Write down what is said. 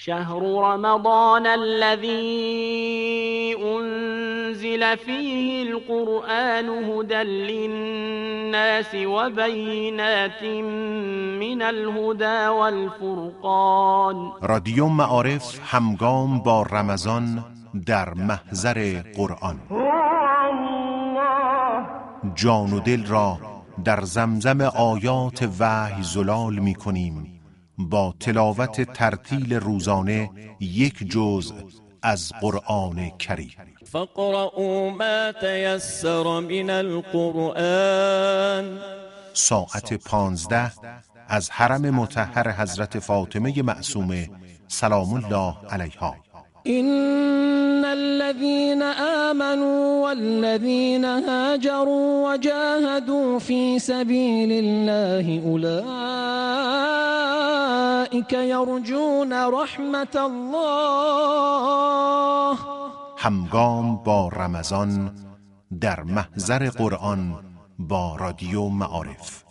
شهر رمضان الذي أنزل فيه القرآن هدى للناس وبينات من الهدى والفرقان. رادیو معارف همگام با رمضان در محضر قرآن. جان و دل را در زمزم آیات وحی زلال می کنیم با تلاوت ترتیل روزانه یک جزء از قرآن کریم. فاقرؤوا ما تيسر من القرآن. ساعت 15 از حرم مطهر حضرت فاطمه معصومه سلام الله علیها. إن الذين آمنوا والذين هاجروا وجاهدوا في سبيل الله أولئك يرجون رحمة الله. همگام با رمضان در محضر قرآن با رادیو معارف.